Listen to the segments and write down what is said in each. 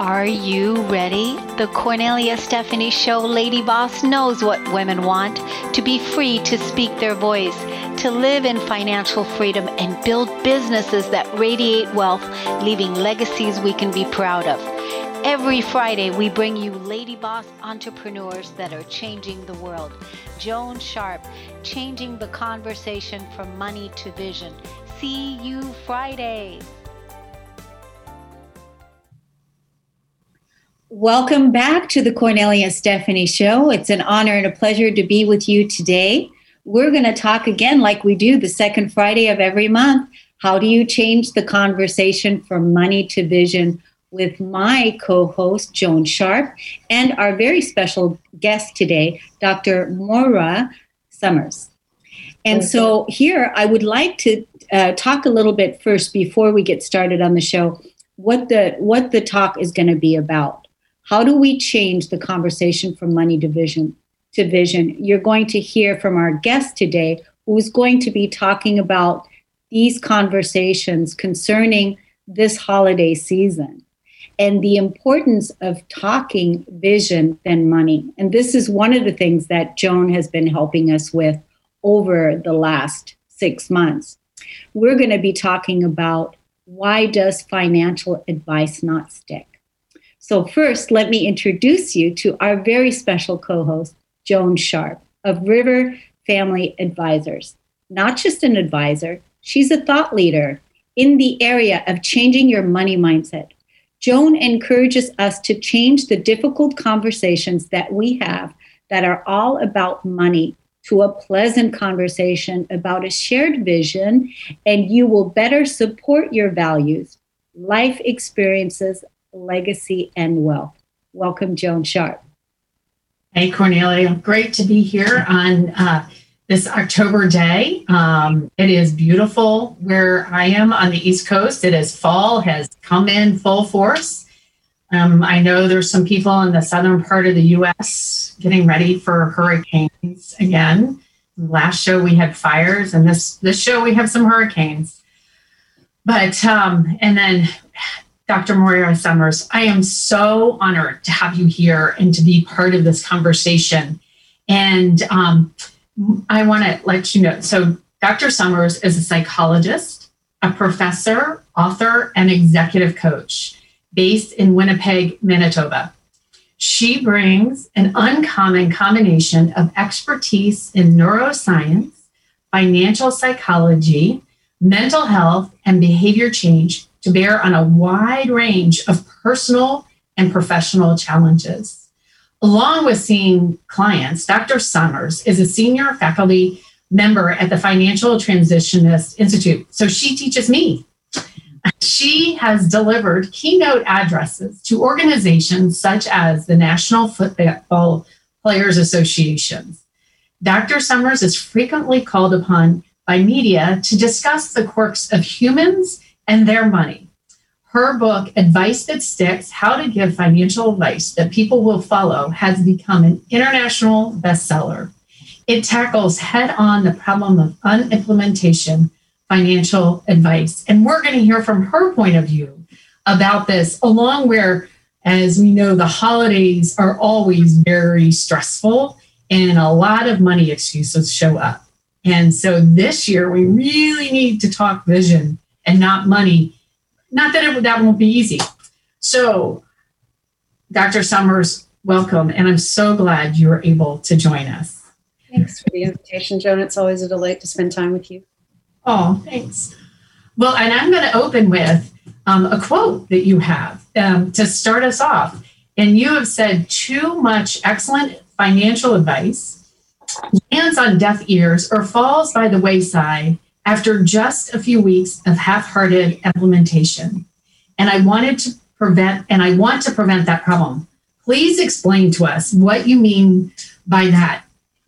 Are you ready? The Cornelia Stephanie Show Lady Boss knows what women want: to be free to speak their voice, to live in financial freedom, and build businesses that radiate wealth, leaving legacies we can be proud of. Every Friday, we bring you Lady Boss entrepreneurs that are changing the world. Joan Sharp, changing the conversation from money to vision. See you Friday. Welcome back to the Cornelia Stephanie Show. It's an honor and a pleasure to be with you today. We're going to talk again, like we do the second Friday of every month. How do you change the conversation from money to vision? With my co-host, Joan Sharp, and our very special guest today, Dr. Moira Summers. And so here, I would like to talk a little bit first before we get started on the show, what the talk is going to be about. How do we change the conversation from money to vision? You're going to hear from our guest today, who's going to be talking about these conversations concerning this holiday season and the importance of talking vision than money. And this is one of the things that Joan has been helping us with over the last 6 months. We're going to be talking about, why does financial advice not stick? So first, let me introduce you to our very special co-host, Joan Sharp of River Family Advisors. Not just an advisor, she's a thought leader in the area of changing your money mindset. Joan encourages us to change the difficult conversations that we have that are all about money to a pleasant conversation about a shared vision, and you will better support your values, life experiences, legacy, and wealth. Welcome, Joan Sharp. Hey, Cornelia. Great to be here on this October day. It is beautiful where I am on the East Coast. It is fall, has come in full force. I know there's some people in the southern part of the U.S. getting ready for hurricanes again. Last show we had fires, and this show we have some hurricanes. But, and then Dr. Moira Summers, I am so honored to have you here and to be part of this conversation. And I want to let you know, so Dr. Summers is a psychologist, a professor, author, and executive coach based in Winnipeg, Manitoba. She brings an uncommon combination of expertise in neuroscience, financial psychology, mental health, and behavior change to bear on a wide range of personal and professional challenges. Along with seeing clients, Dr. Summers is a senior faculty member at the Financial Transitionist Institute. So she teaches me. She has delivered keynote addresses to organizations such as the National Football Players Association. Dr. Summers is frequently called upon by media to discuss the quirks of humans and their money. Her book, Advice That Sticks: How to Give Financial Advice That People Will Follow, has become an international bestseller. It tackles head-on the problem of unimplementation financial advice. And we're going to hear from her point of view about this, along where, as we know, the holidays are always very stressful and a lot of money excuses show up. And so this year, we really need to talk vision and not money. Not that that won't be easy. So, Dr. Summers, welcome. And I'm so glad you were able to join us. Thanks for the invitation, Joan. It's always a delight to spend time with you. Oh, thanks. Well, and I'm going to open with a quote that you have to start us off. And you have said, too much excellent financial advice lands on deaf ears or falls by the wayside after just a few weeks of half-hearted implementation. And I want to prevent that problem. Please explain to us what you mean by that.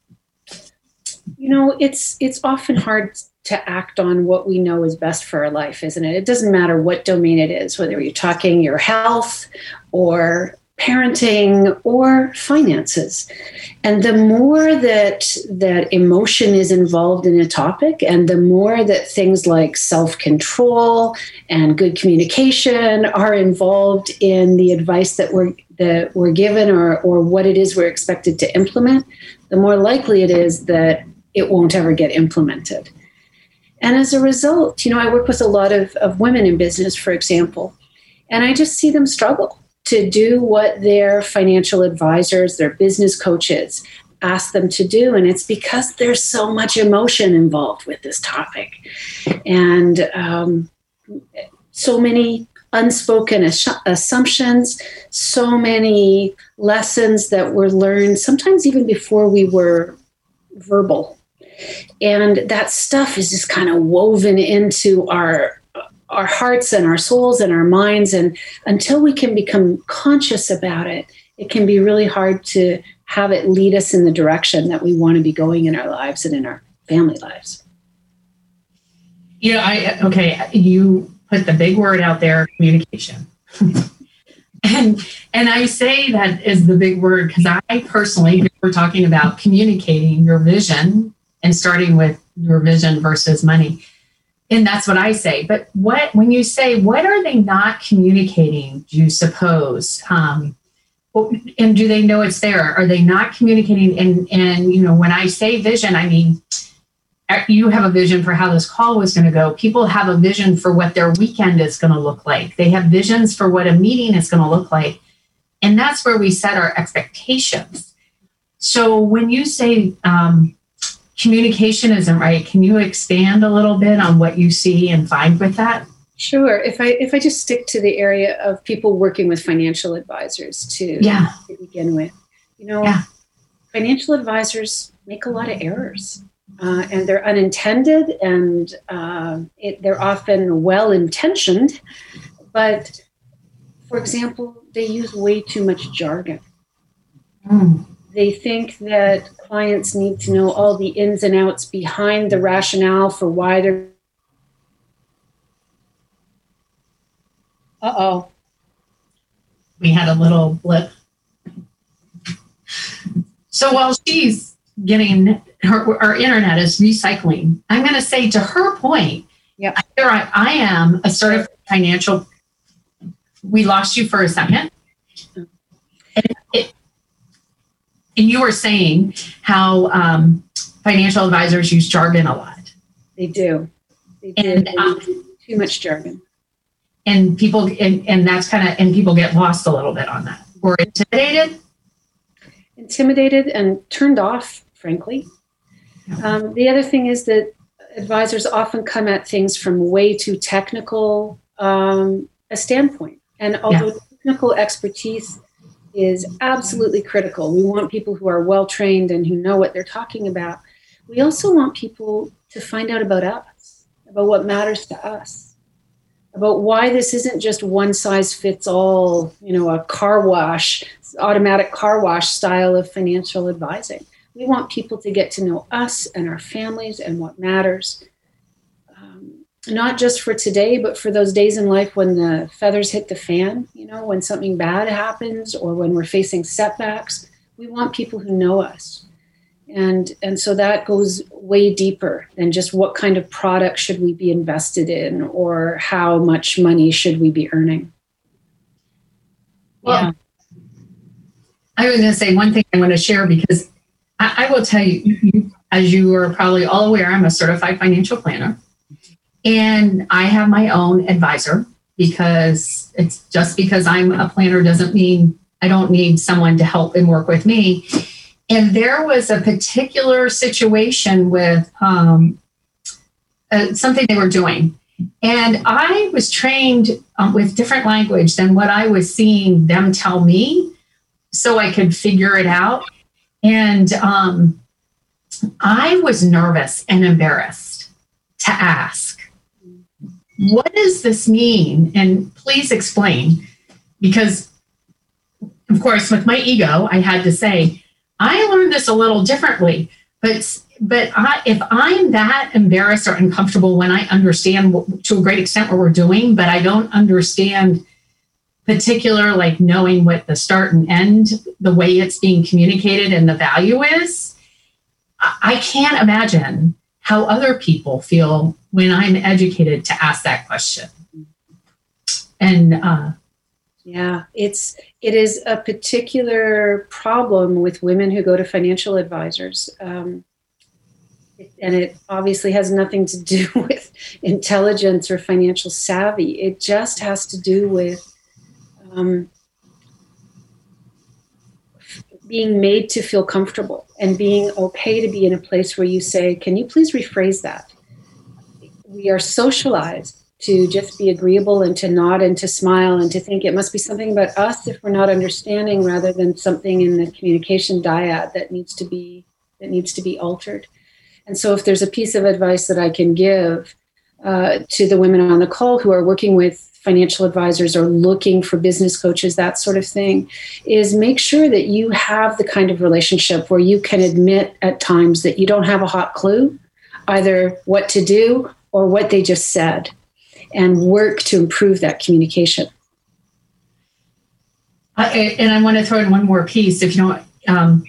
You know, it's often hard to act on what we know is best for our life, isn't it? It doesn't matter what domain it is, whether you're talking your health or parenting, or finances. And the more that emotion is involved in a topic, and the more that things like self-control and good communication are involved in the advice that we're given, or what it is we're expected to implement, the more likely it is that it won't ever get implemented. And as a result, I work with a lot of women in business, for example, and I just see them struggle to do what their financial advisors, their business coaches ask them to do. And it's because there's so much emotion involved with this topic. And so many unspoken assumptions, so many lessons that were learned, sometimes even before we were verbal. And that stuff is just kind of woven into our hearts and our souls and our minds. And until we can become conscious about it, it can be really hard to have it lead us in the direction that we want to be going in our lives and in our family lives. You put the big word out there, communication. and I say that is the big word because I personally, we're talking about communicating your vision and starting with your vision versus money. And that's what I say. But when you say, what are they not communicating, do you suppose? And do they know it's there? Are they not communicating? And when I say vision, I mean, you have a vision for how this call was going to go. People have a vision for what their weekend is going to look like. They have visions for what a meeting is going to look like. And that's where we set our expectations. So when you say communication isn't right, can you expand a little bit on what you see and find with that? Sure. If I just stick to the area of people working with financial advisors to begin with, financial advisors make a lot of errors. And they're unintended, and they're often well-intentioned. But, for example, they use way too much jargon. They think that clients need to know all the ins and outs behind the rationale for why they're... Uh-oh. We had a little blip. So while she's getting... Our internet is recycling. I'm going to say to her point, yep. I am a certified financial. We lost you for a second. And you were saying how financial advisors use jargon a lot. They do. They do. Too much jargon. And people, and that's and people get lost a little bit on that. Or intimidated and turned off, frankly. The other thing is that advisors often come at things from way too technical a standpoint. And although technical expertise is absolutely critical, we want people who are well-trained and who know what they're talking about. We also want people to find out about us, about what matters to us, about why this isn't just one size fits all, a car wash, automatic car wash style of financial advising. We want people to get to know us and our families and what matters, not just for today, but for those days in life when the feathers hit the fan, when something bad happens or when we're facing setbacks. We want people who know us. And so that goes way deeper than just what kind of product should we be invested in or how much money should we be earning. Well, I was going to say one thing I want to share because I will tell you, as you are probably all aware, I'm a certified financial planner. And I have my own advisor because it's just because I'm a planner doesn't mean I don't need someone to help and work with me. And there was a particular situation with something they were doing. And I was trained with different language than what I was seeing them tell me so I could figure it out. And I was nervous and embarrassed to ask, what does this mean? And please explain, because of course, with my ego, I had to say, I learned this a little differently, but if I'm that embarrassed or uncomfortable when I understand to a great extent what we're doing, but I don't understand particular, like knowing what the start and end, the way it's being communicated and the value is, I can't imagine how other people feel when I'm educated to ask that question. And yeah, it is a particular problem with women who go to financial advisors. And it obviously has nothing to do with intelligence or financial savvy. It just has to do with being made to feel comfortable and being okay to be in a place where you say, can you please rephrase that? We are socialized to just be agreeable and to nod and to smile and to think it must be something about us if we're not understanding, rather than something in the communication dyad that needs to be altered. And so if there's a piece of advice that I can give to the women on the call who are working with financial advisors or looking for business coaches, that sort of thing, is make sure that you have the kind of relationship where you can admit at times that you don't have a hot clue, either what to do or what they just said, and work to improve that communication. And I want to throw in one more piece, if you don't.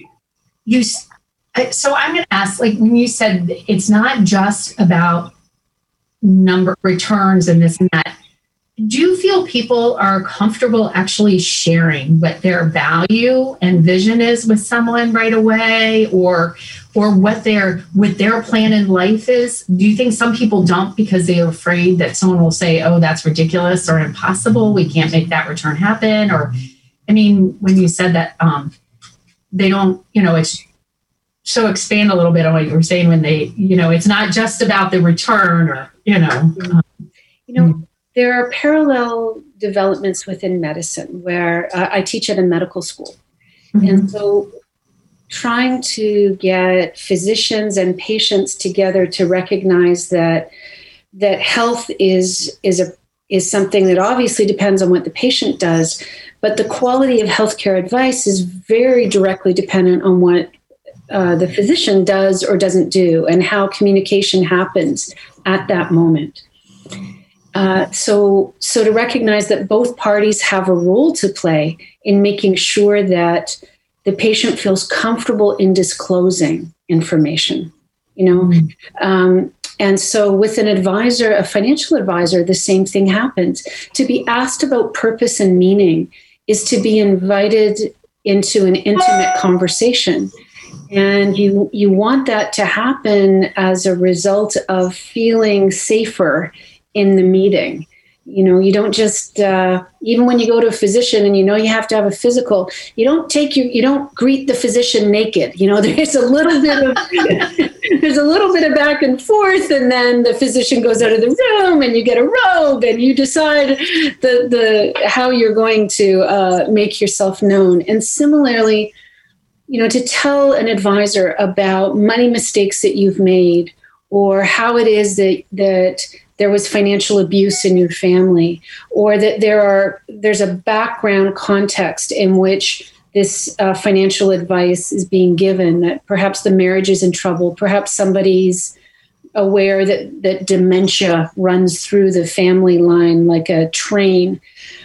So I'm going to ask, like when you said it's not just about number returns and this and that, do you feel people are comfortable actually sharing what their value and vision is with someone right away, or what their plan in life is? Do you think some people don't because they're afraid that someone will say, oh, that's ridiculous or impossible, we can't make that return happen? Or, I mean, when you said that, they don't, it's so expand a little bit on what you were saying when they, it's not just about the return or, There are parallel developments within medicine where I teach at a medical school. Mm-hmm. And so trying to get physicians and patients together to recognize that health is something that obviously depends on what the patient does, but the quality of healthcare advice is very directly dependent on what the physician does or doesn't do and how communication happens at that moment. So to recognize that both parties have a role to play in making sure that the patient feels comfortable in disclosing information, and so with an advisor, a financial advisor, the same thing happens. To be asked about purpose and meaning is to be invited into an intimate conversation. And you want that to happen as a result of feeling safer in the meeting. You don't just, even when you go to a physician and you have to have a physical, you don't greet the physician naked. There's a little bit of back and forth, and then the physician goes out of the room and you get a robe and you decide how you're going to make yourself known. And similarly, to tell an advisor about money mistakes that you've made, or how it is that there was financial abuse in your family, or that there's a background context in which this financial advice is being given, that perhaps the marriage is in trouble, perhaps somebody's aware that dementia runs through the family line like a train.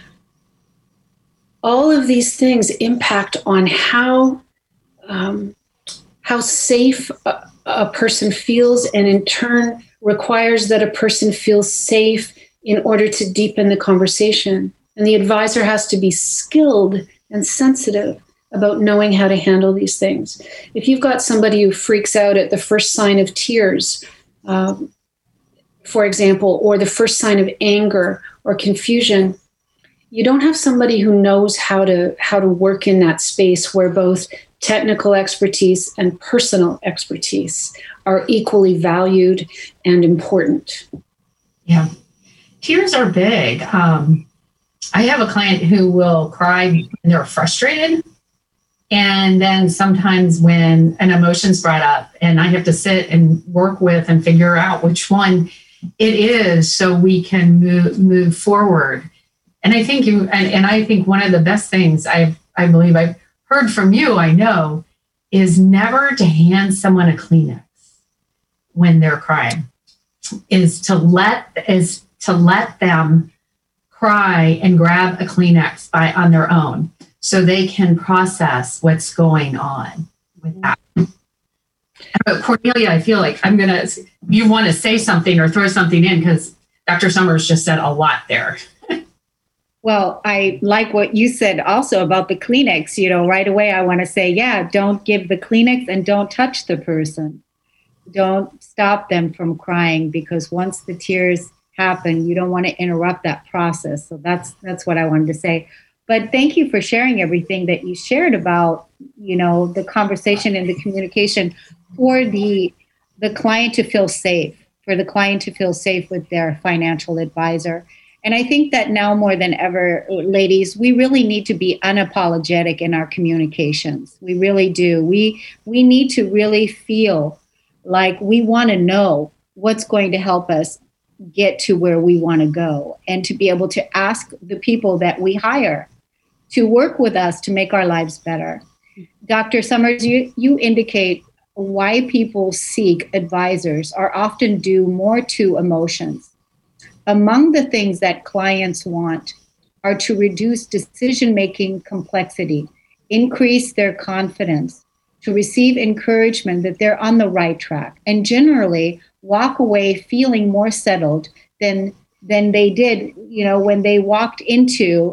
All of these things impact on how safe a person feels, and in turn requires that a person feels safe in order to deepen the conversation. And the advisor has to be skilled and sensitive about knowing how to handle these things. If you've got somebody who freaks out at the first sign of tears, for example, or the first sign of anger or confusion, you don't have somebody who knows how to work in that space where both technical expertise and personal expertise are equally valued and important. Yeah. Tears are big. I have a client who will cry when they're frustrated. And then sometimes when an emotion's brought up and I have to sit and work with and figure out which one it is so we can move forward. And I think I think one of the best things I believe I've heard from you, I know, is never to hand someone a Kleenex when they're crying, is to let them cry and grab a Kleenex on their own so they can process what's going on with that. But Cornelia, I feel like you want to say something or throw something in because Dr. Summers just said a lot there. Well, I like what you said also about the Kleenex. Right away I want to say, don't give the Kleenex and don't touch the person. Don't stop them from crying, because once the tears happen, you don't want to interrupt that process. So that's what I wanted to say. But thank you for sharing everything that you shared about, the conversation and the communication for the client to feel safe, with their financial advisor. And I think that now more than ever, ladies, we really need to be unapologetic in our communications. We really do. We need to really feel like we want to know what's going to help us get to where we want to go, and to be able to ask the people that we hire to work with us to make our lives better. Dr. Summers, you indicate why people seek advisors are often due more to emotions. Among the things that clients want are to reduce decision-making complexity, increase their confidence, to receive encouragement that they're on the right track, and generally walk away feeling more settled than they did, when they walked into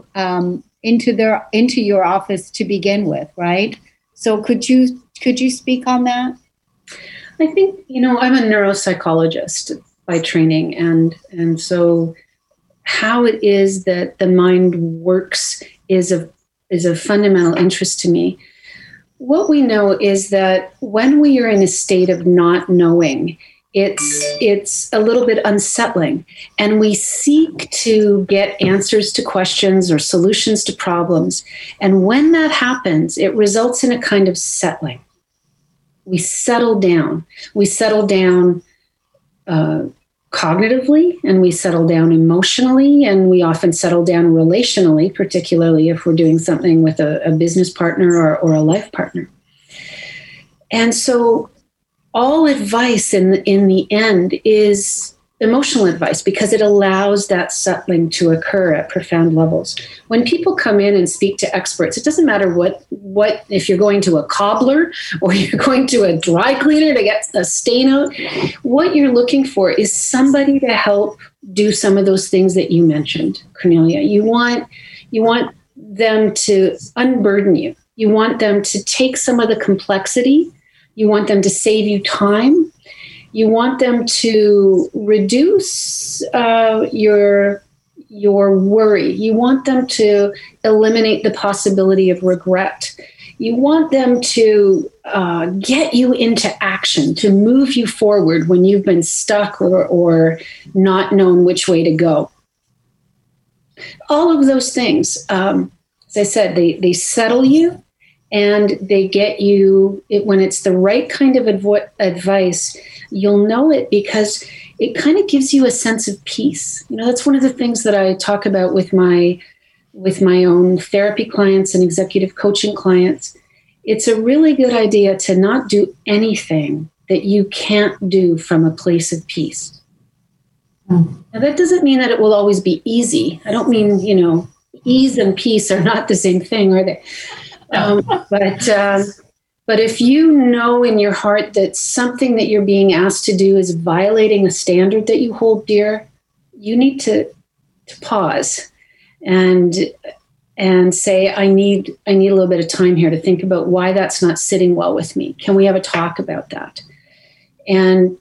your office to begin with, right? So could you speak on that? I think, I'm a neuropsychologist by training, and so how it is that the mind works is of fundamental interest to me. What we know is that when we are in a state of not knowing, it's a little bit unsettling, and we seek to get answers to questions or solutions to problems. And when that happens, it results in a kind of settling. We settle down. We settle down cognitively, and we settle down emotionally, and we often settle down relationally, particularly if we're doing something with a business partner or a life partner. And so all advice in the end is emotional advice, because it allows that settling to occur at profound levels. When people come in and speak to experts, it doesn't matter what if you're going to a cobbler or you're going to a dry cleaner to get a stain out, what you're looking for is somebody to help do some of those things that you mentioned, Cornelia. You want them to unburden you. You want them to take some of the complexity. You want them to save you time. You want them to reduce your worry. You want them to eliminate the possibility of regret. You want them to get you into action, to move you forward when you've been stuck or not known which way to go. All of those things, as I said, they settle you, and they get you, when it's the right kind of advice, you'll know it because it kind of gives you a sense of peace. That's one of the things that I talk about with my own therapy clients and executive coaching clients. It's a really good idea to not do anything that you can't do from a place of peace. Now, that doesn't mean that it will always be easy. I don't mean, ease and peace are not the same thing, are they? No. But if you know in your heart that something that you're being asked to do is violating a standard that you hold dear, you need to pause and say, I need a little bit of time here to think about why that's not sitting well with me. Can we have a talk about that? And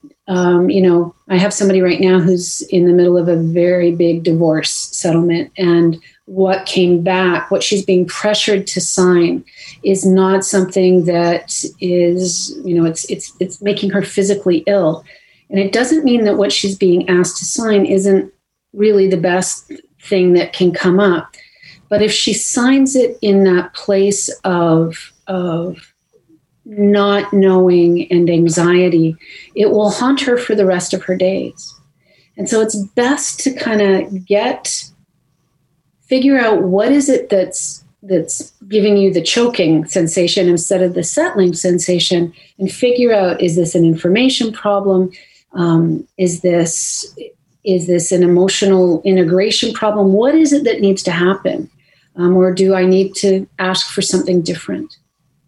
I have somebody right now who's in the middle of a very big divorce settlement, and what came back, what she's being pressured to sign, is not something that is, it's making her physically ill. And it doesn't mean that what she's being asked to sign isn't really the best thing that can come up. But if she signs it in that place of not knowing and anxiety, it will haunt her for the rest of her days. And so it's best to kind of figure out what is it that's giving you the choking sensation instead of the settling sensation, and figure out, is this an information problem? Is this Is this an emotional integration problem? What is it that needs to happen? Or do I need to ask for something different?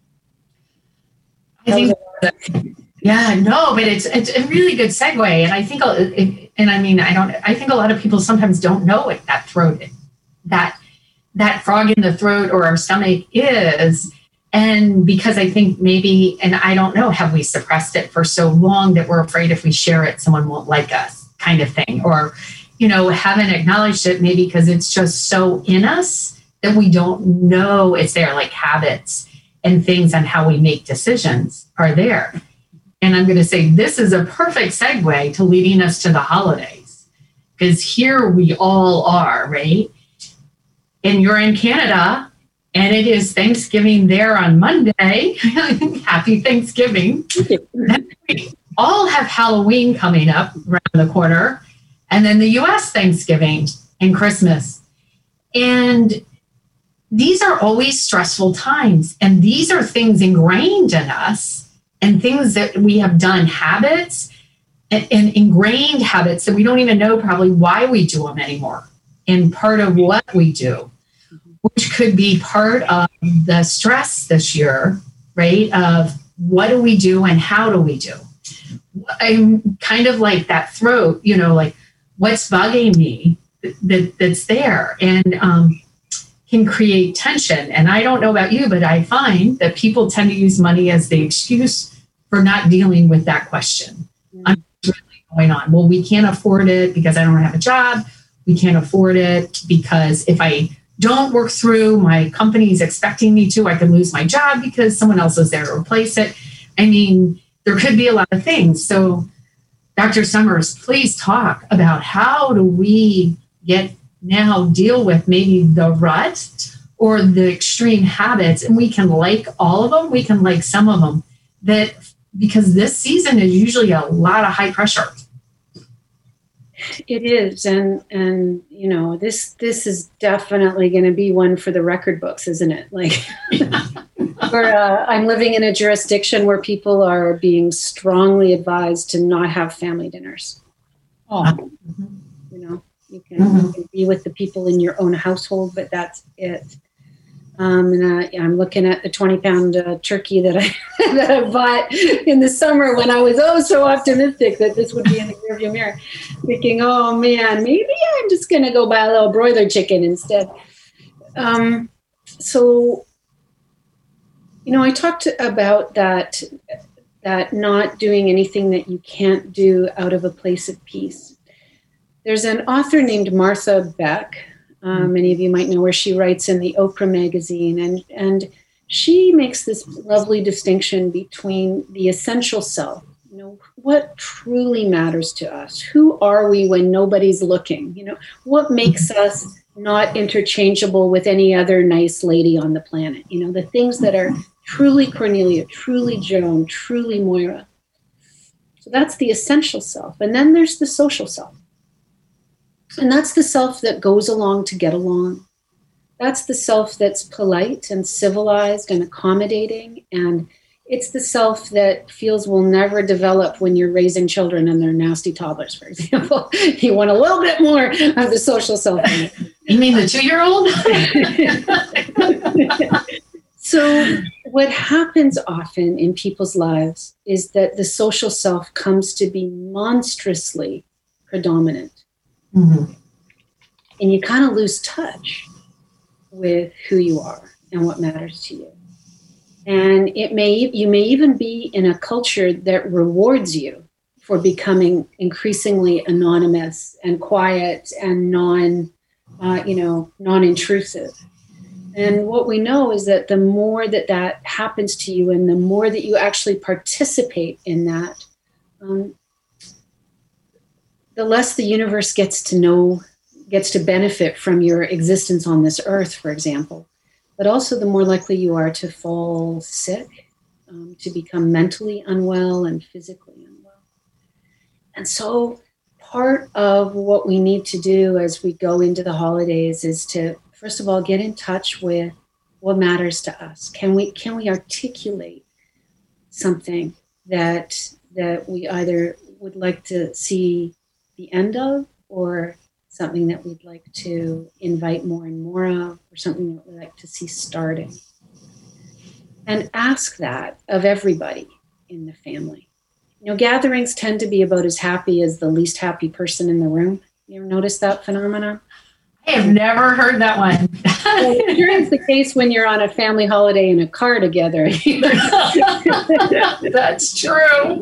I think, but it's a really good segue. And I think, I think a lot of people sometimes don't know what that throat, that frog in the throat or our stomach is. And because I think maybe, and I don't know, have we suppressed it for so long that we're afraid if we share it, someone won't like us, kind of thing, or, haven't acknowledged it maybe because it's just so in us that we don't know it's there, like habits and things on how we make decisions are there. And I'm going to say this is a perfect segue to leading us to the holidays, because here we all are, right? And you're in Canada, and it is Thanksgiving there on Monday. Happy Thanksgiving. We all have Halloween coming up around the corner, and then the US Thanksgiving and Christmas. And these are always stressful times. And these are things ingrained in us and things that we have done, habits and ingrained habits that we don't even know probably why we do them anymore. And part of what we do, which could be part of the stress this year, right? Of what do we do and how do we do? I'm kind of like that throat, like what's bugging me that's there and can create tension. And I don't know about you, but I find that people tend to use money as the excuse for not dealing with that question. I'm really going on. Well, we can't afford it because I don't have a job. We can't afford it because if I don't work through, my company's expecting me to, I could lose my job because someone else is there to replace it. I mean, there could be a lot of things. So Dr. Summers, please talk about how do we deal with maybe the rut or the extreme habits, and we can like all of them, we can like some of them, that because this season is usually a lot of high pressure. It is, and this is definitely going to be one for the record books, isn't it? Like, I'm living in a jurisdiction where people are being strongly advised to not have family dinners. Oh, you can be with the people in your own household, but that's it. And I'm looking at the 20-pound turkey that I bought in the summer when I was so optimistic that this would be in the rearview mirror, thinking, oh man, maybe I'm just going to go buy a little broiler chicken instead. So, I talked about that not doing anything that you can't do out of a place of peace. There's an author named Martha Beck. Many of you might know her. She writes in the Oprah magazine, and she makes this lovely distinction between the essential self, what truly matters to us. Who are we when nobody's looking? What makes us not interchangeable with any other nice lady on the planet? The things that are truly Cornelia, truly Joan, truly Moira. So that's the essential self. And then there's the social self. And that's the self that goes along to get along. That's the self that's polite and civilized and accommodating. And it's the self that feels will never develop when you're raising children and they're nasty toddlers, for example. You want a little bit more of the social self. You mean the 2-year-old? So what happens often in people's lives is that the social self comes to be monstrously predominant. Mm-hmm. And you kind of lose touch with who you are and what matters to you. And you may even be in a culture that rewards you for becoming increasingly anonymous and quiet and non-intrusive. And what we know is that the more that happens to you and the more that you actually participate in that, the less the universe gets to benefit from your existence on this earth, for example. But also the more likely you are to fall sick, to become mentally unwell and physically unwell. And so part of what we need to do as we go into the holidays is to, first of all, get in touch with what matters to us. Can we articulate something that we either would like to see the end of, or something that we'd like to invite more and more of, or something that we'd like to see starting. And ask that of everybody in the family. Gatherings tend to be about as happy as the least happy person in the room. You ever notice that phenomenon? I have never heard that one. Well, it's the case when you're on a family holiday in a car together. That's true.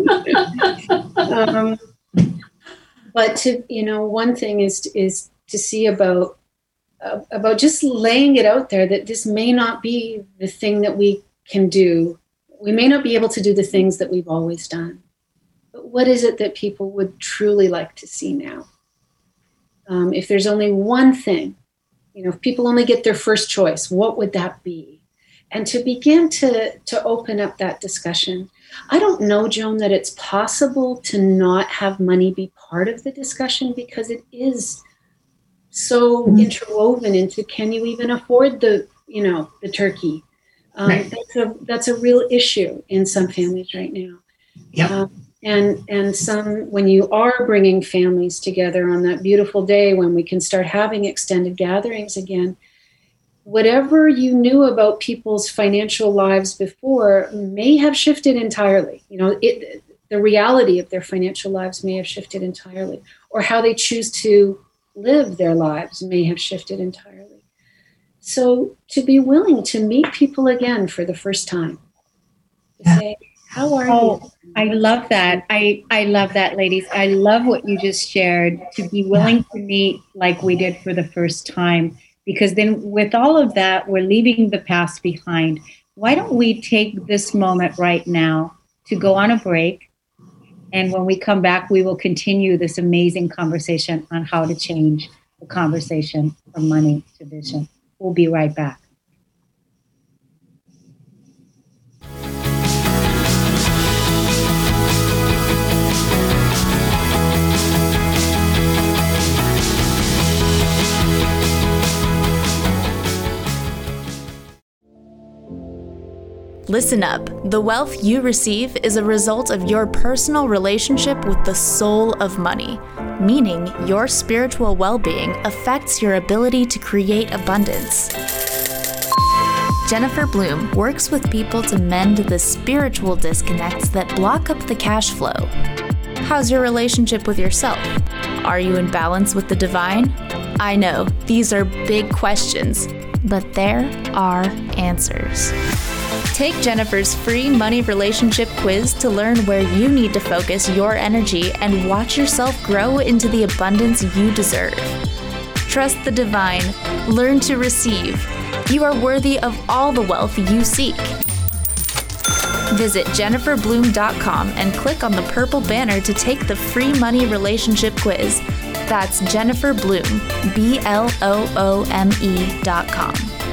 But one thing is to see about just laying it out there that this may not be the thing that we can do. We may not be able to do the things that we've always done. But what is it that people would truly like to see now? If there's only one thing, if people only get their first choice, what would that be? And to begin to open up that discussion. I don't know, Joan, that it's possible to not have money be part of the discussion, because it is so interwoven into, can you even afford the turkey? Right. That's a real issue in some families right now. Yep. And some, when you are bringing families together on that beautiful day when we can start having extended gatherings again, whatever you knew about people's financial lives before may have shifted entirely. The reality of their financial lives may have shifted entirely, or how they choose to live their lives may have shifted entirely. So to be willing to meet people again for the first time, to say, how are you? I love that. I love that, ladies. I love what you just shared, to be willing to meet like we did for the first time, because then with all of that, we're leaving the past behind. Why don't we take this moment right now to go on a break? And when we come back, we will continue this amazing conversation on how to change the conversation from money to vision. We'll be right back. Listen up. The wealth you receive is a result of your personal relationship with the soul of money, meaning your spiritual well-being affects your ability to create abundance. Jennifer Bloom works with people to mend the spiritual disconnects that block up the cash flow. How's your relationship with yourself? Are you in balance with the divine? I know, these are big questions, but there are answers. Take Jennifer's free money relationship quiz to learn where you need to focus your energy and watch yourself grow into the abundance you deserve. Trust the divine. Learn to receive. You are worthy of all the wealth you seek. Visit jenniferbloom.com and click on the purple banner to take the free money relationship quiz. That's Jennifer Bloom, BLOOME.com.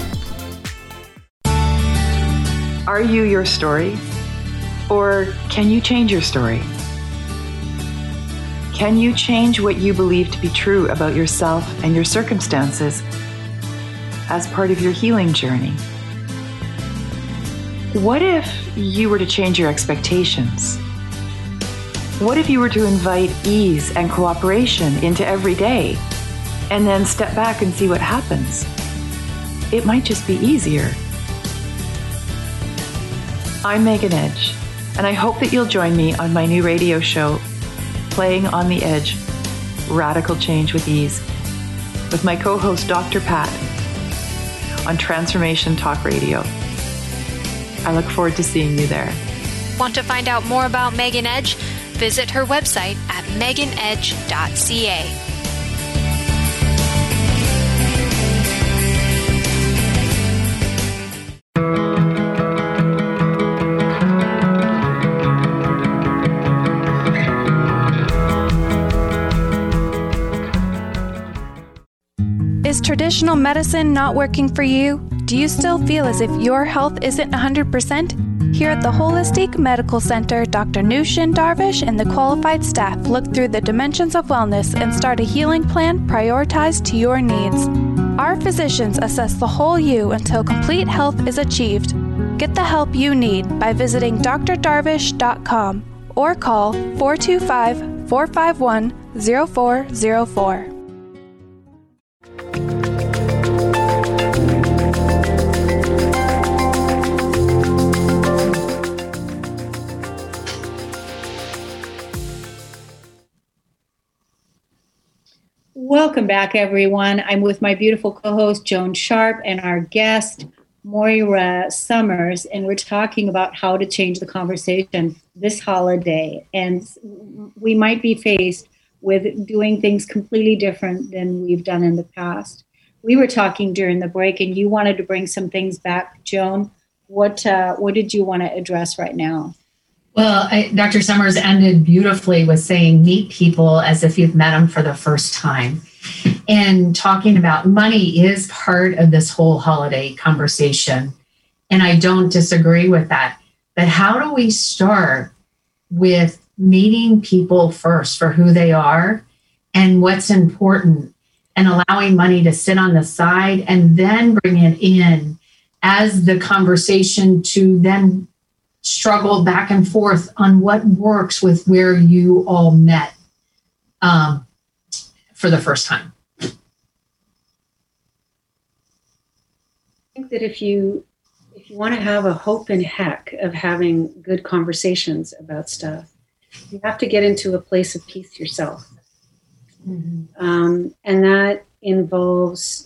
Are you your story? Or can you change your story? Can you change what you believe to be true about yourself and your circumstances as part of your healing journey? What if you were to change your expectations? What if you were to invite ease and cooperation into every day and then step back and see what happens? It might just be easier. I'm Megan Edge, and I hope that you'll join me on my new radio show, Playing on the Edge, Radical Change with Ease, with my co-host Dr. Pat on Transformation Talk Radio. I look forward to seeing you there. Want to find out more about Megan Edge? Visit her website at meganedge.ca. Is traditional medicine not working for you? Do you still feel as if your health isn't 100%? Here at the Holistic Medical Center, Dr. Nushin Darvish and the qualified staff look through the dimensions of wellness and start a healing plan prioritized to your needs. Our physicians assess the whole you until complete health is achieved. Get the help you need by visiting drdarvish.com or call 425-451 0404. Welcome back, everyone. I'm with my beautiful co-host, Joan Sharp, and our guest, Moira Summers, and we're talking about how to change the conversation this holiday. And we might be faced with doing things completely different than we've done in the past. We were talking during the break, and you wanted to bring some things back. Joan, what did you want to address right now? Well, Dr. Summers ended beautifully with saying, meet people as if you've met them for the first time. And talking about money is part of this whole holiday conversation. And I don't disagree with that. But how do we start with meeting people first for who they are and what's important, and allowing money to sit on the side and then bring it in as the conversation to then struggle back and forth on what works with where you all met for the first time? I think that if you want to have a hope in heck of having good conversations about stuff, you have to get into a place of peace yourself. Mm-hmm. And that involves,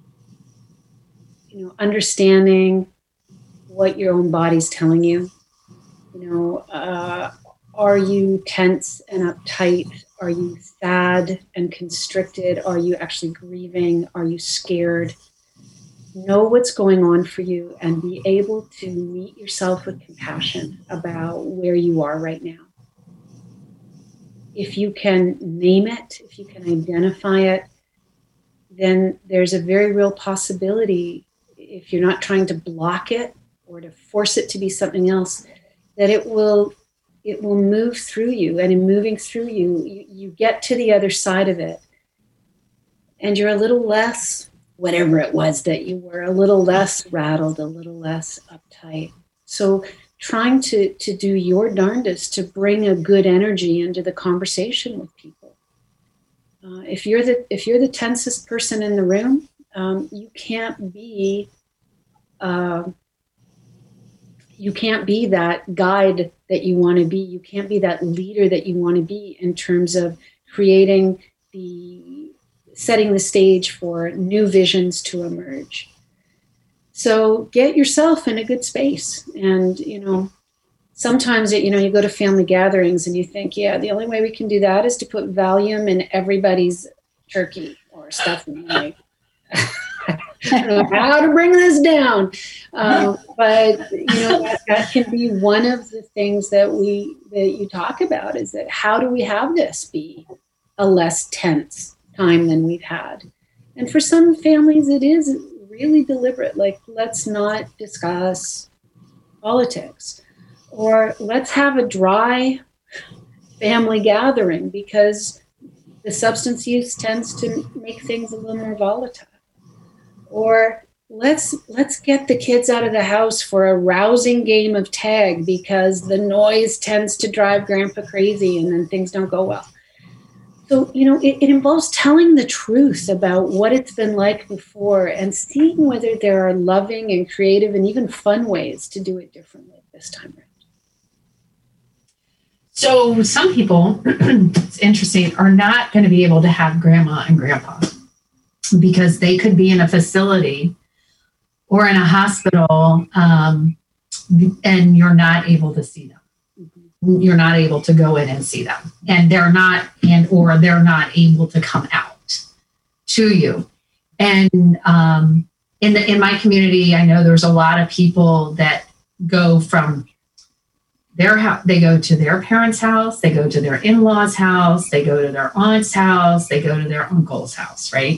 understanding what your own body's telling you. Are you tense and uptight? Are you sad and constricted? Are you actually grieving? Are you scared? Know what's going on for you and be able to meet yourself with compassion about where you are right now. If you can name it, if you can identify it, then there's a very real possibility, if you're not trying to block it or to force it to be something else, that it will move through you. And in moving through you get to the other side of it. And you're a little less, whatever it was that you were, a little less rattled, a little less uptight. So trying to do your darndest to bring a good energy into the conversation with people. If you're the tensest person in the room, you can't be that guide that you want to be. You can't be that leader that you want to be in terms of setting the stage for new visions to emerge. So get yourself in a good space. And, sometimes, you go to family gatherings and you think, the only way we can do that is to put Valium in everybody's turkey or stuffing. Like, I don't know how to bring this down. But, that can be one of the things that you talk about, is that how do we have this be a less tense time than we've had? And for some families, it is really deliberate. Like, let's not discuss politics, or let's have a dry family gathering because the substance use tends to make things a little more volatile. Or let's get the kids out of the house for a rousing game of tag because the noise tends to drive grandpa crazy and then things don't go well. So, it involves telling the truth about what it's been like before and seeing whether there are loving and creative and even fun ways to do it differently this time around. So some people, it's interesting, are not going to be able to have grandma and grandpa because they could be in a facility or in a hospital and you're not able to see them. You're not able to go in and see them, and they're not able to come out to you. And in my community, I know there's a lot of people that go from their house, they go to their parents' house, they go to their in-laws' house, they go to their aunt's house, they go to their uncle's house, right?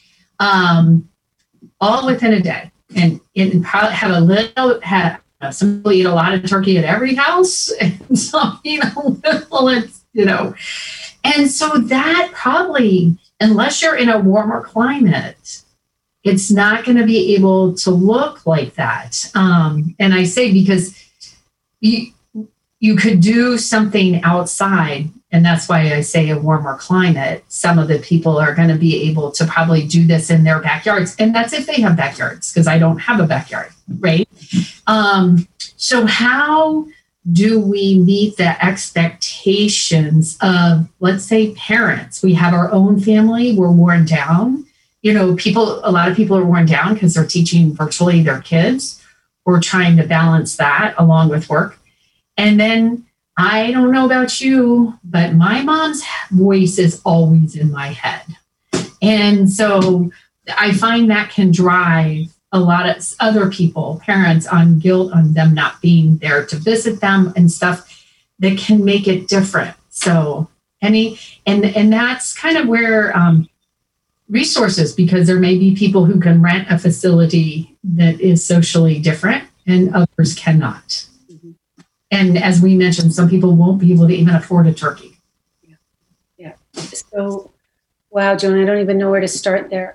All within a day, and probably some people eat a lot of turkey at every house, and some eat a little, And so that probably, unless you're in a warmer climate, it's not going to be able to look like that. And I say because you could do something outside and that's why I say a warmer climate, some of the people are going to be able to probably do this in their backyards. And that's if they have backyards, because I don't have a backyard, right? So how do we meet the expectations of, let's say, parents? We have our own family, we're worn down. A lot of people are worn down because they're teaching virtually their kids or trying to balance that along with work. And then I don't know about you, but my mom's voice is always in my head. And so I find that can drive a lot of other people, parents, on guilt on them not being there to visit them and stuff that can make it different. So and that's kind of where resources, because there may be people who can rent a facility that is socially different and others cannot. Mm-hmm. And as we mentioned, some people won't be able to even afford a turkey. Yeah. So, wow, Joan, I don't even know where to start there.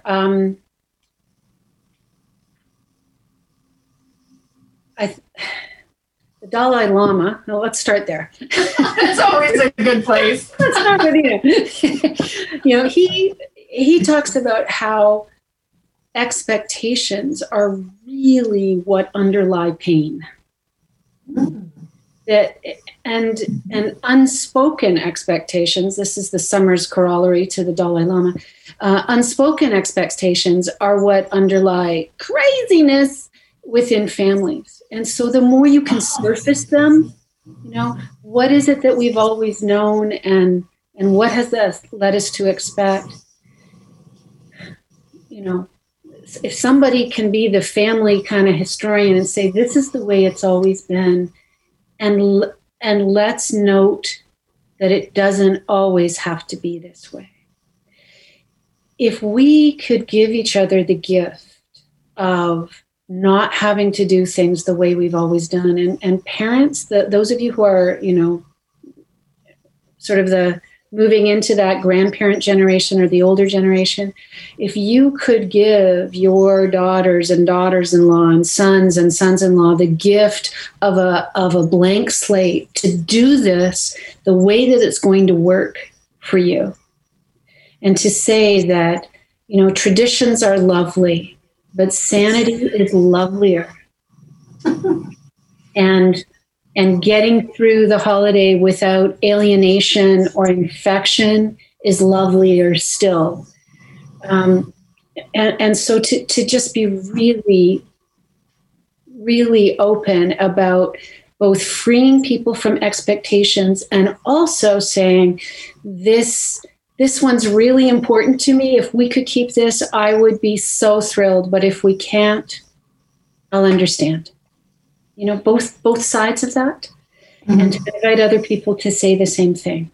The Dalai Lama, well, let's start there. That's always a good place. Let's start with you. He talks about how expectations are really what underlie pain. That and unspoken expectations, this is the Summers corollary to the Dalai Lama, unspoken expectations are what underlie craziness within families. And so the more you can surface them, what is it that we've always known and what has that led us to expect? If somebody can be the family kind of historian and say, this is the way it's always been, and let's note that it doesn't always have to be this way. If we could give each other the gift of not having to do things the way we've always done, and parents, those of you who are, sort of the moving into that grandparent generation or the older generation, if you could give your daughters and daughters-in-law and sons-in-law the gift of a blank slate to do this the way that it's going to work for you, and to say that, traditions are lovely, but sanity is lovelier. And getting through the holiday without alienation or infection is lovelier still. And so to just be really, really open about both freeing people from expectations and also saying, this one's really important to me. If we could keep this, I would be so thrilled. But if we can't, I'll understand. Both sides of that, mm-hmm. and to invite other people to say the same thing.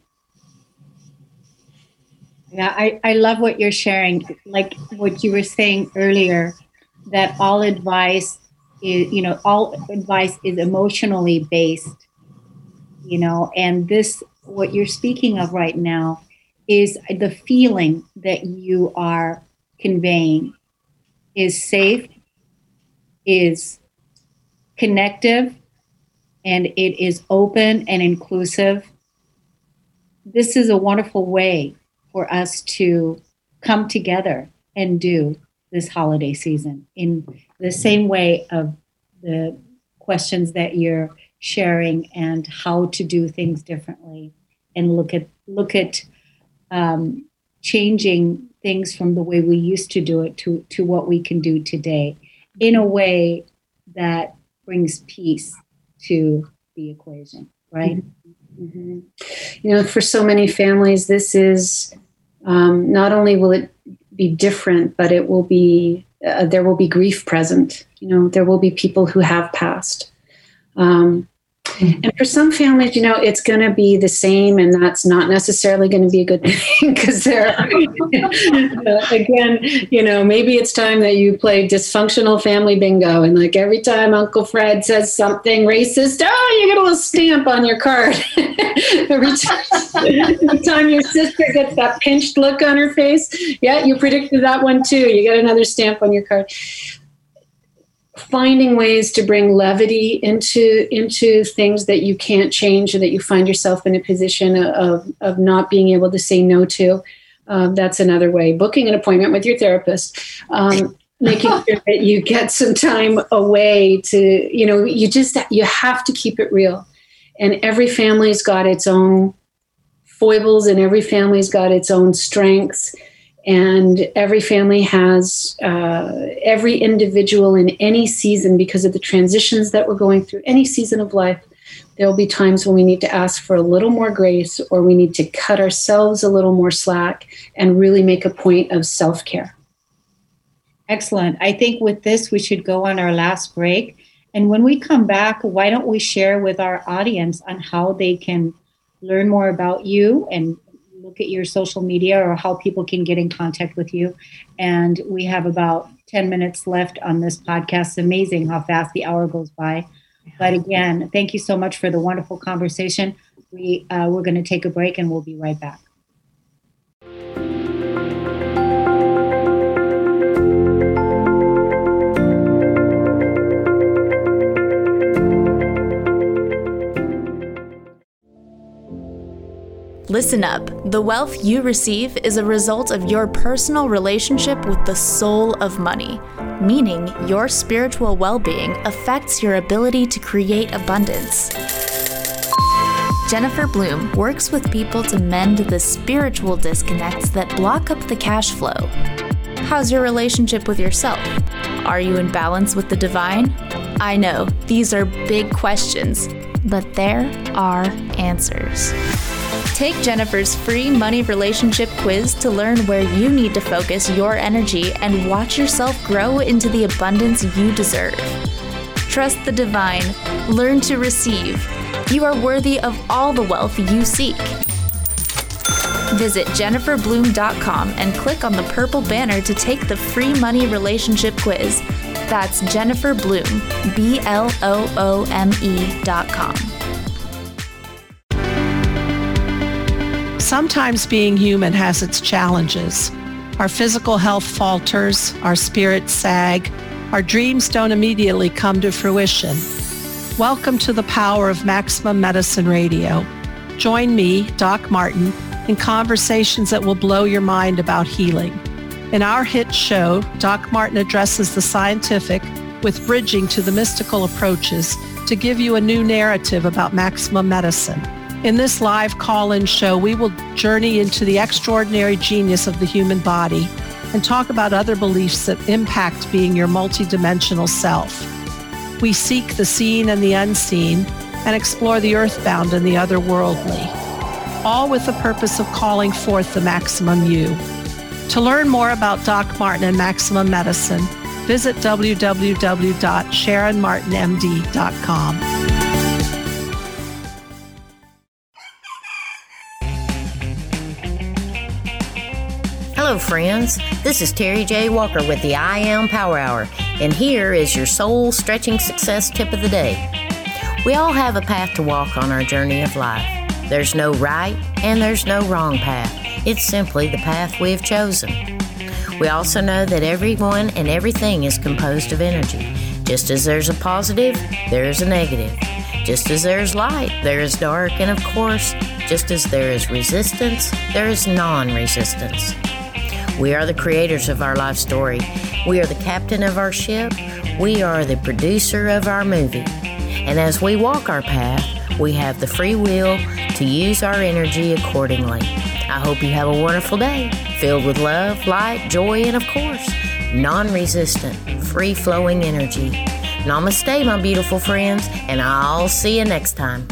Yeah, I love what you're sharing. Like what you were saying earlier, that all advice is emotionally based, and this, what you're speaking of right now, is the feeling that you are conveying is safe, is connective, and it is open and inclusive. This is a wonderful way for us to come together and do this holiday season in the same way of the questions that you're sharing and how to do things differently, and look at changing things from the way we used to do it to what we can do today in a way that brings peace to the equation, right? Mm-hmm. For so many families, this is not only will it be different, but it will be there will be grief present. There will be people who have passed. And for some families, it's going to be the same, and that's not necessarily going to be a good thing, because they're, again, maybe it's time that you play dysfunctional family bingo, and like every time Uncle Fred says something racist, you get a little stamp on your card. every time your sister gets that pinched look on her face, yeah, you predicted that one too. You get another stamp on your card. finding ways to bring levity into things that you can't change or that you find yourself in a position of not being able to say no to. That's another way. Booking an appointment with your therapist, making sure that you get some time away to, you have to keep it real. And every family's got its own foibles, and every family's got its own strengths. And every family has, every individual in any season, because of the transitions that we're going through, any season of life, there'll be times when we need to ask for a little more grace, or we need to cut ourselves a little more slack and really make a point of self-care. Excellent. I think with this, we should go on our last break. And when we come back, why don't we share with our audience on how they can learn more about you and look at your social media, or how people can get in contact with you. And we have about 10 minutes left on this podcast. It's amazing how fast the hour goes by. But again, thank you so much for the wonderful conversation. We're going to take a break and we'll be right back. Listen up. The wealth you receive is a result of your personal relationship with the soul of money, meaning your spiritual well-being affects your ability to create abundance. Jennifer Bloom works with people to mend the spiritual disconnects that block up the cash flow. How's your relationship with yourself? Are you in balance with the divine? I know, these are big questions, but there are answers. Take Jennifer's free money relationship quiz to learn where you need to focus your energy and watch yourself grow into the abundance you deserve. Trust the divine. Learn to receive. You are worthy of all the wealth you seek. Visit jenniferbloom.com and click on the purple banner to take the free money relationship quiz. That's Jennifer Bloom, BLOOME.com. Sometimes being human has its challenges. Our physical health falters, our spirits sag, our dreams don't immediately come to fruition. Welcome to the power of Maximum Medicine Radio. Join me, Doc Martin, in conversations that will blow your mind about healing. In our hit show, Doc Martin addresses the scientific with bridging to the mystical approaches to give you a new narrative about maximum medicine. In this live call-in show, we will journey into the extraordinary genius of the human body and talk about other beliefs that impact being your multidimensional self. We seek the seen and the unseen and explore the earthbound and the otherworldly, all with the purpose of calling forth the maximum you. To learn more about Doc Martin and Maximum Medicine, visit www.sharonmartinmd.com. Hello friends, this is Terry J. Walker with the I Am Power Hour, and here is your soul-stretching success tip of the day. We all have a path to walk on our journey of life. There's no right and there's no wrong path. It's simply the path we have chosen. We also know that everyone and everything is composed of energy. Just as there's a positive, there is a negative. Just as there is light, there is dark, and of course, just as there is resistance, there is non-resistance. We are the creators of our life story. We are the captain of our ship. We are the producer of our movie. And as we walk our path, we have the free will to use our energy accordingly. I hope you have a wonderful day, filled with love, light, joy, and of course, non-resistant, free-flowing energy. Namaste, my beautiful friends, and I'll see you next time.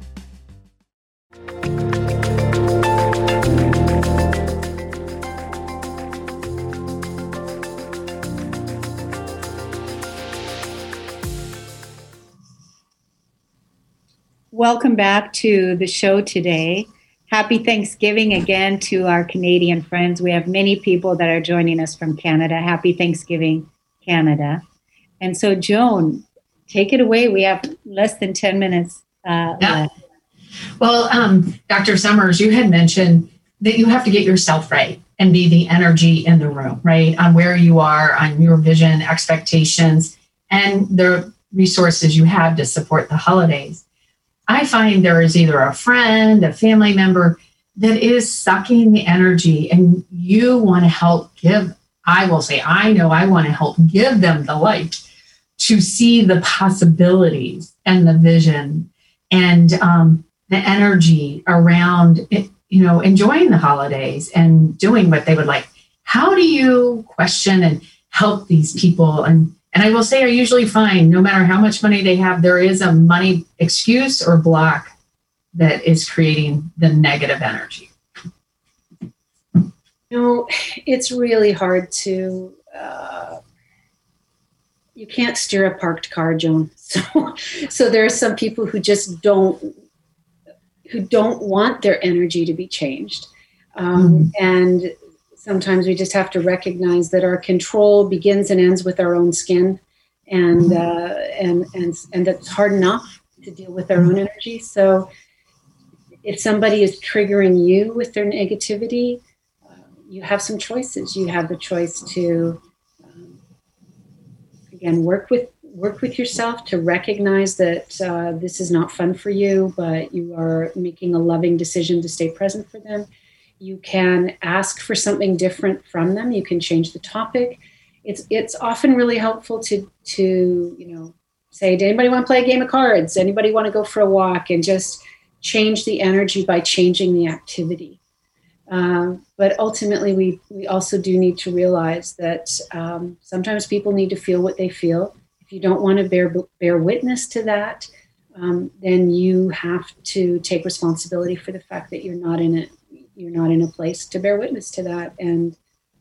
Welcome back to the show today. Happy Thanksgiving again to our Canadian friends. We have many people that are joining us from Canada. Happy Thanksgiving, Canada. And so, Joan, take it away. We have less than 10 minutes left. Well, Dr. Summers, you had mentioned that you have to get yourself right and be the energy in the room, right? On where you are, on your vision, expectations. and the resources you have to support the holidays, I find there is either a friend, a family member that is sucking the energy, and you want to help give. I will say, I know I want to help give them the light to see the possibilities and the vision and the energy around it, enjoying the holidays and doing what they would like. How do you question and help these people? And I will say, I usually find no matter how much money they have, there is a money excuse or block that is creating the negative energy. It's really hard to, you can't steer a parked car, Joan. So there are some people who just don't want their energy to be changed. And sometimes we just have to recognize that our control begins and ends with our own skin, and that's hard enough to deal with our own energy. So if somebody is triggering you with their negativity, you have some choices. You have the choice to, again, work with yourself to recognize that this is not fun for you, but you are making a loving decision to stay present for them. You can ask for something different from them. You can change the topic. It's often really helpful to say, "Does anybody want to play a game of cards? Anybody want to go for a walk?" And just change the energy by changing the activity. But ultimately, we also do need to realize that sometimes people need to feel what they feel. If you don't want to bear witness to that, then you have to take responsibility for the fact that you're not in a place to bear witness to that, and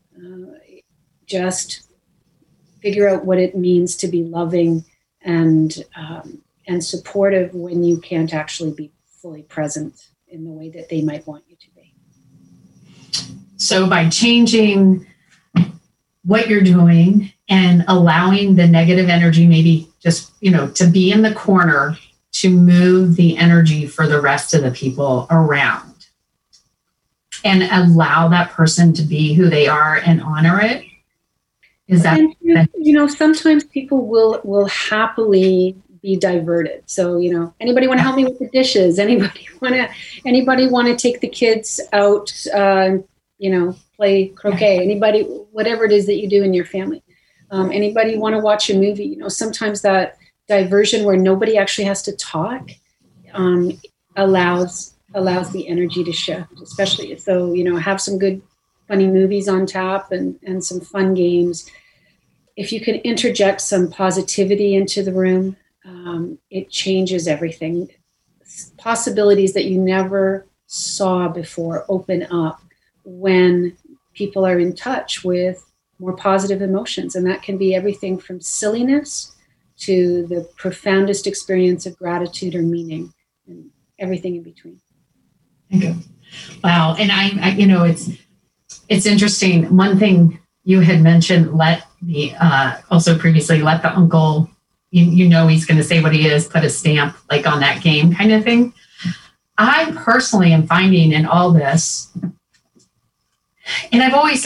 just figure out what it means to be loving and supportive when you can't actually be fully present in the way that they might want you to be. So by changing what you're doing and allowing the negative energy, maybe just, to be in the corner, to move the energy for the rest of the people around and allow that person to be who they are and honor it. Is that, sometimes people will happily be diverted. So, anybody want to help me with the dishes? Anybody want to take the kids out, play croquet? Anybody, whatever it is that you do in your family. Anybody want to watch a movie? Sometimes that diversion where nobody actually has to talk allows the energy to shift, especially. So, have some good, funny movies on tap and some fun games. If you can interject some positivity into the room, it changes everything. Possibilities that you never saw before open up when people are in touch with more positive emotions. And that can be everything from silliness to the profoundest experience of gratitude or meaning, and everything in between. Okay. Wow. And I it's interesting. One thing you had mentioned, also previously, let the uncle, he's going to say what he is, put a stamp like on that game kind of thing. I personally am finding in all this, and I've always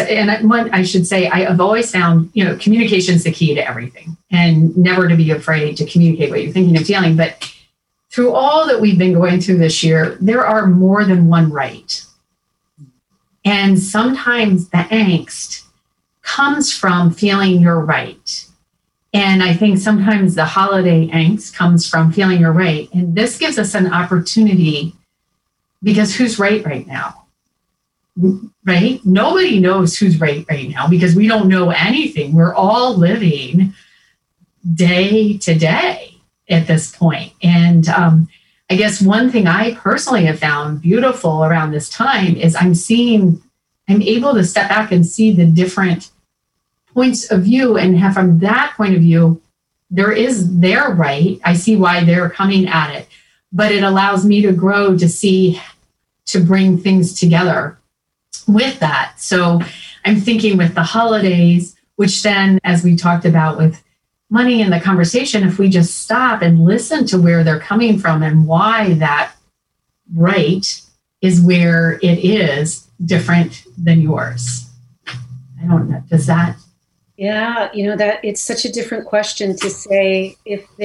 found, communication is the key to everything, and never to be afraid to communicate what you're thinking and feeling. But through all that we've been going through this year, there are more than one right. And sometimes the angst comes from feeling you're right. And I think sometimes the holiday angst comes from feeling you're right. And this gives us an opportunity, because who's right now? Right? Nobody knows who's right now, because we don't know anything. We're all living day to day at this point. And I guess one thing I personally have found beautiful around this time is I'm able to step back and see the different points of view, and have, from that point of view, they're right. I see why they're coming at it, but it allows me to grow, to bring things together with that. So I'm thinking with the holidays, which then, as we talked about with money in the conversation, if we just stop and listen to where they're coming from and why that right is where it is different than yours. I don't know. Does that Yeah, that it's such a different question to say,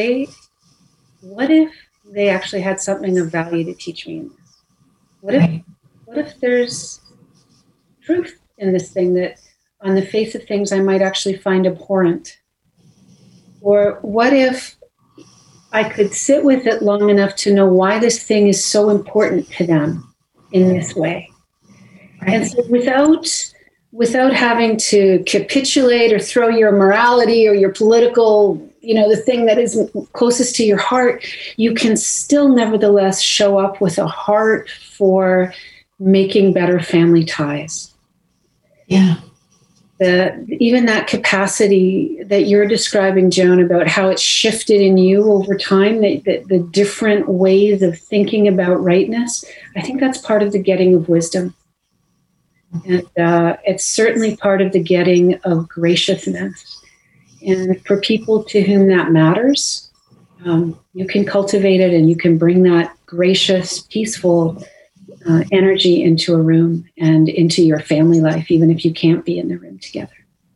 what if they actually had something of value to teach me in this? What if there's truth in this thing that on the face of things I might actually find abhorrent? Or what if I could sit with it long enough to know why this thing is so important to them in this way? Right. And so without having to capitulate or throw your morality or your political, the thing that is closest to your heart, you can still nevertheless show up with a heart for making better family ties. Yeah. Even that capacity that you're describing, Joan, about how it's shifted in you over time, the different ways of thinking about rightness, I think that's part of the getting of wisdom. And it's certainly part of the getting of graciousness. And for people to whom that matters, you can cultivate it and you can bring that gracious, peaceful energy into a room and into your family life, even if you can't be in the room together.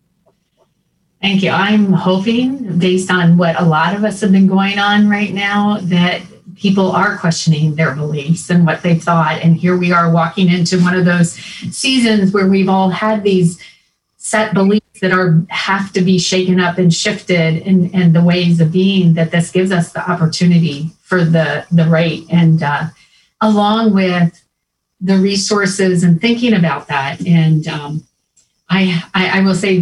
Thank you. I'm hoping, based on what a lot of us have been going on right now, that people are questioning their beliefs and what they thought. And here we are walking into one of those seasons where we've all had these set beliefs that have to be shaken up and shifted in the ways of being, that this gives us the opportunity for the right. And along with the resources and thinking about that. And I will say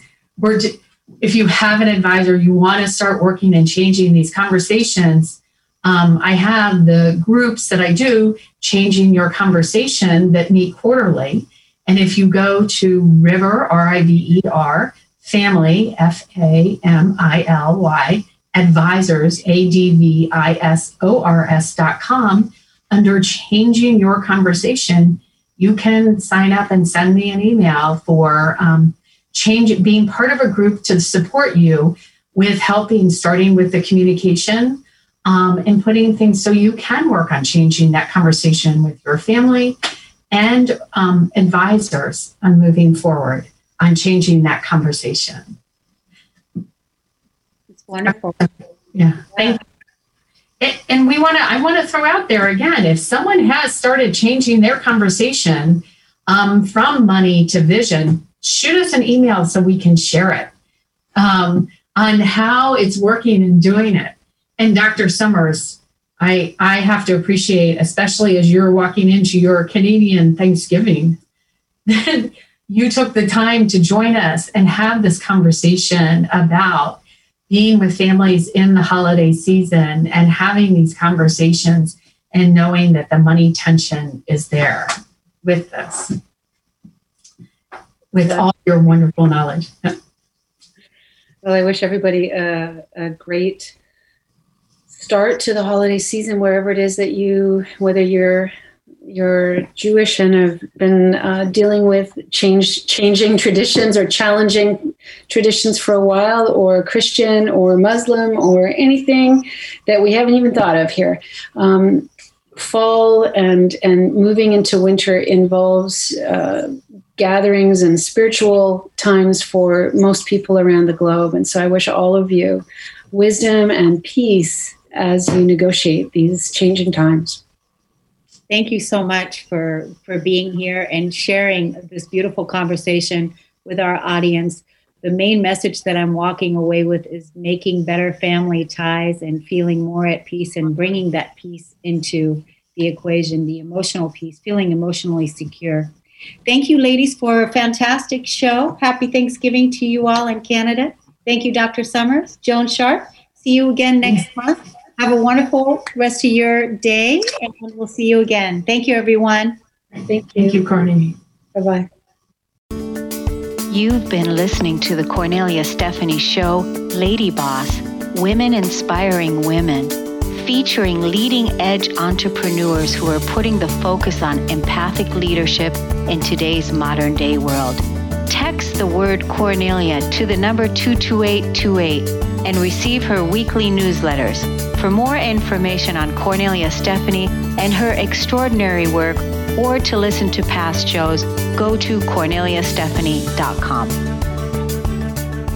if you have an advisor, you want to start working and changing these conversations. I have the groups that I do, Changing Your Conversation, that meet quarterly. And if you go to River, RIVER, Family, FAMILY, Advisors, ADVISORS.com, under Changing Your Conversation, you can sign up and send me an email for being part of a group to support you with helping, starting with the communication and putting things so you can work on changing that conversation with your family and advisors on moving forward on changing that conversation. It's wonderful. Yeah, thank you. And I want to throw out there again, if someone has started changing their conversation from money to vision, shoot us an email so we can share it on how it's working and doing it. And Dr. Summers, I have to appreciate, especially as you're walking into your Canadian Thanksgiving, that you took the time to join us and have this conversation about being with families in the holiday season and having these conversations and knowing that the money tension is there with us, with all your wonderful knowledge. Well, I wish everybody a great start to the holiday season, wherever it is that whether you're Jewish and have been dealing with changing traditions or challenging traditions for a while, or Christian or Muslim or anything that we haven't even thought of here. Fall and moving into winter involves gatherings and spiritual times for most people around the globe. And so I wish all of you wisdom and peace as you negotiate these changing times. Thank you so much for being here and sharing this beautiful conversation with our audience. The main message that I'm walking away with is making better family ties and feeling more at peace and bringing that peace into the equation, the emotional peace, feeling emotionally secure. Thank you, ladies, for a fantastic show. Happy Thanksgiving to you all in Canada. Thank you, Dr. Summers. Joan Sharp, see you again next month. Have a wonderful rest of your day, and we'll see you again. Thank you, everyone. Thank you, Courtney. Bye-bye. You've been listening to the Cornelia Stephanie Show, Lady Boss, Women Inspiring Women, featuring leading-edge entrepreneurs who are putting the focus on empathic leadership in today's modern-day world. Text the word Cornelia to the number 22828 and receive her weekly newsletters. For more information on Cornelia Stephanie and her extraordinary work, or to listen to past shows, go to corneliastephanie.com.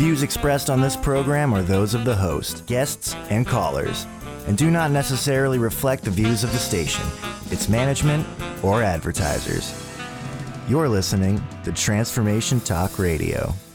Views expressed on this program are those of the host, guests, and callers, and do not necessarily reflect the views of the station, its management, or advertisers. You're listening to Transformation Talk Radio.